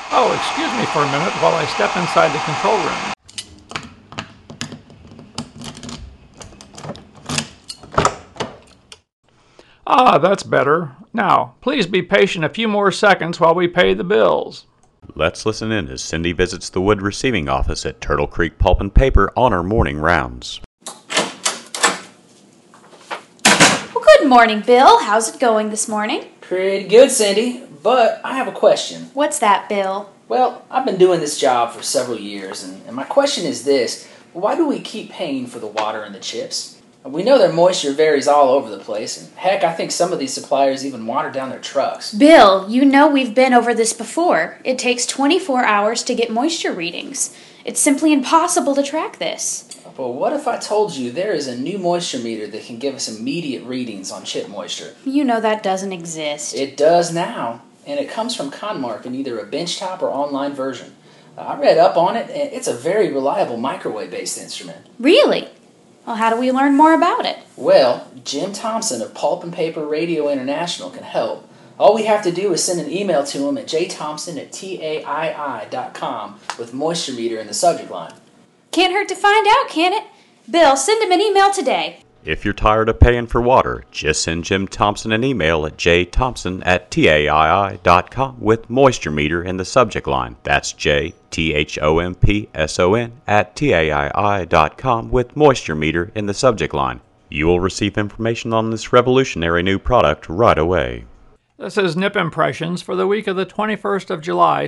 Oh, excuse me for a minute while I step inside the control room. Ah, that's better. Now, please be patient a few more seconds while we pay the bills. Let's listen in as Cindy visits the wood receiving office at Turtle Creek Pulp and Paper on her morning rounds. Well, good morning, Bill. How's it going this morning? Pretty good, Cindy, but I have a question. What's that, Bill? Well, I've been doing this job for several years, and my question is this. Why do we keep paying for the water and the chips? We know their moisture varies all over the place, and heck, I think some of these suppliers even water down their trucks. Bill, you know we've been over this before. It takes 24 hours to get moisture readings. It's simply impossible to track this. But what if I told you there is a new moisture meter that can give us immediate readings on chip moisture? You know that doesn't exist. It does now, and it comes from Conmark in either a benchtop or online version. I read up on it, and it's a very reliable microwave-based instrument. Really? Well, how do we learn more about it? Well, Jim Thompson of Pulp and Paper Radio International can help. All we have to do is send an email to him at jthompson@taii.com with moisture meter in the subject line. Can't hurt to find out, can it? Bill, send him an email today. If you're tired of paying for water, just send Jim Thompson an email at jthompson@taii.com with moisture meter in the subject line. That's jthompson@taii.com with moisture meter in the subject line. You will receive information on this revolutionary new product right away. This is Nip Impressions for the week of the 21st of July,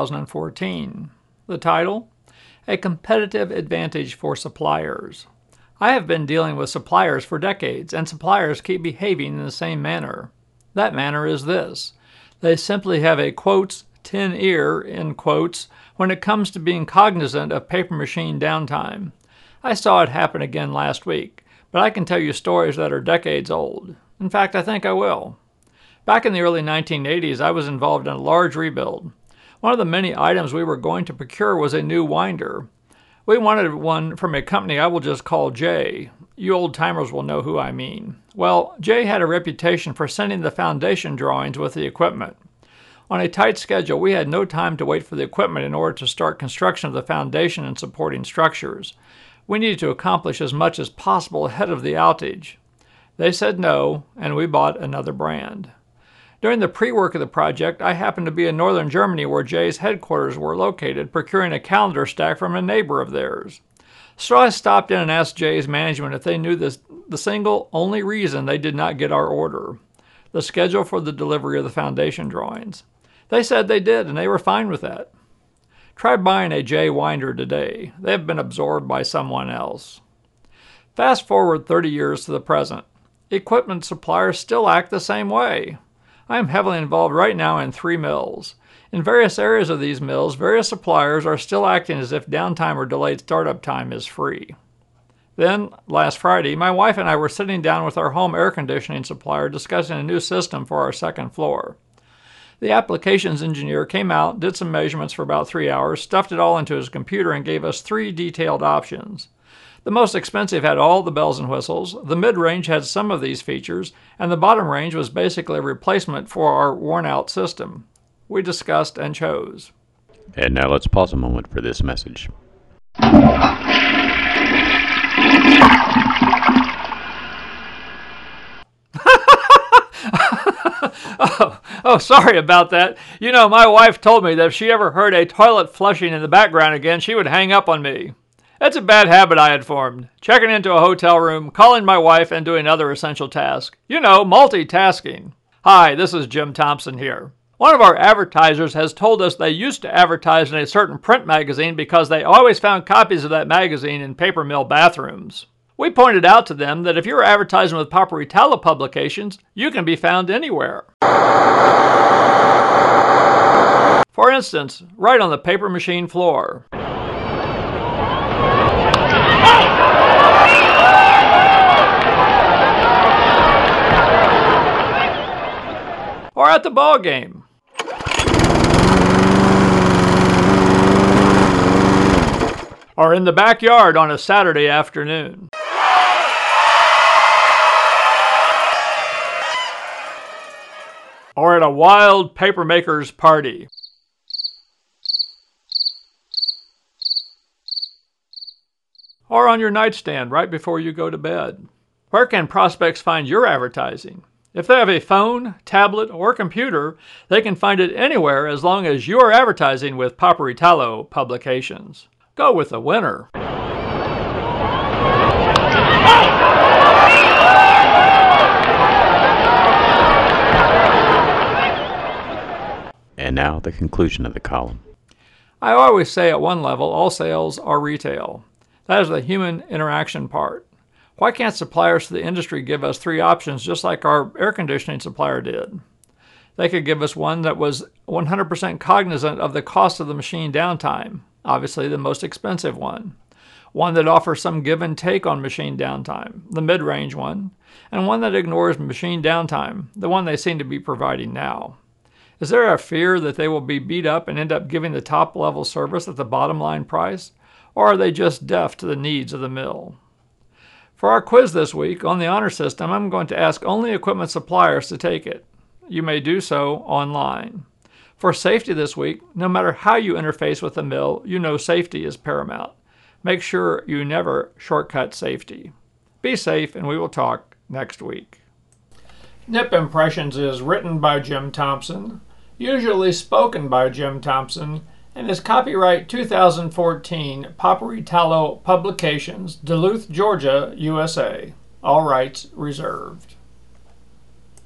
2014. The title, A Competitive Advantage for Suppliers. I have been dealing with suppliers for decades, and suppliers keep behaving in the same manner. That manner is this. They simply have a, quotes, tin ear, in quotes, when it comes to being cognizant of paper machine downtime. I saw it happen again last week, but I can tell you stories that are decades old. In fact, I think I will. Back in the early 1980s, I was involved in a large rebuild. One of the many items we were going to procure was a new winder. We wanted one from a company I will just call Jay. You old-timers will know who I mean. Well, Jay had a reputation for sending the foundation drawings with the equipment. On a tight schedule, we had no time to wait for the equipment in order to start construction of the foundation and supporting structures. We needed to accomplish as much as possible ahead of the outage. They said no, and we bought another brand. During the pre-work of the project, I happened to be in northern Germany where Jay's headquarters were located, procuring a calendar stack from a neighbor of theirs. So I stopped in and asked Jay's management if they knew the single only reason they did not get our order, the schedule for the delivery of the foundation drawings. They said they did, and they were fine with that. Try buying a Jay winder today. They have been absorbed by someone else. Fast forward 30 years to the present. Equipment suppliers still act the same way. I am heavily involved right now in 3 mills. In various areas of these mills, various suppliers are still acting as if downtime or delayed startup time is free. Then, last Friday, my wife and I were sitting down with our home air conditioning supplier discussing a new system for our second floor. The applications engineer came out, did some measurements for about 3 hours, stuffed it all into his computer, and gave us 3 detailed options. The most expensive had all the bells and whistles, the mid-range had some of these features, and the bottom range was basically a replacement for our worn-out system. We discussed and chose. And now let's pause a moment for this message. Oh, sorry about that. You know, my wife told me that if she ever heard a toilet flushing in the background again, she would hang up on me. It's a bad habit I had formed, checking into a hotel room, calling my wife, and doing other essential tasks. You know, multitasking. Hi, this is Jim Thompson here. One of our advertisers has told us they used to advertise in a certain print magazine because they always found copies of that magazine in paper mill bathrooms. We pointed out to them that if you're advertising with Paperitella publications, you can be found anywhere. For instance, right on the paper machine floor. Or at the ball game. Or in the backyard on a Saturday afternoon. Or at a wild papermaker's party. or on your nightstand right before you go to bed. Where can prospects find your advertising? If they have a phone, tablet, or computer, they can find it anywhere as long as you are advertising with Paperitalo Publications. Go with the winner. And now the conclusion of the column. I always say at one level, all sales are retail. That is the human interaction part. Why can't suppliers to the industry give us three options just like our air conditioning supplier did? They could give us one that was 100% cognizant of the cost of the machine downtime, obviously the most expensive one. One that offers some give and take on machine downtime, the mid-range one, and one that ignores machine downtime, the one they seem to be providing now. Is there a fear that they will be beat up and end up giving the top-level service at the bottom-line price, or are they just deaf to the needs of the mill? For our quiz this week on the honor system, I'm going to ask only equipment suppliers to take it. You may do so online. For safety this week, no matter how you interface with the mill, you know safety is paramount. Make sure you never shortcut safety. Be safe, and we will talk next week. Nip Impressions is written by Jim Thompson, usually spoken by Jim Thompson, and is copyright 2014 Paperitalo Publications, Duluth, Georgia, USA. All rights reserved.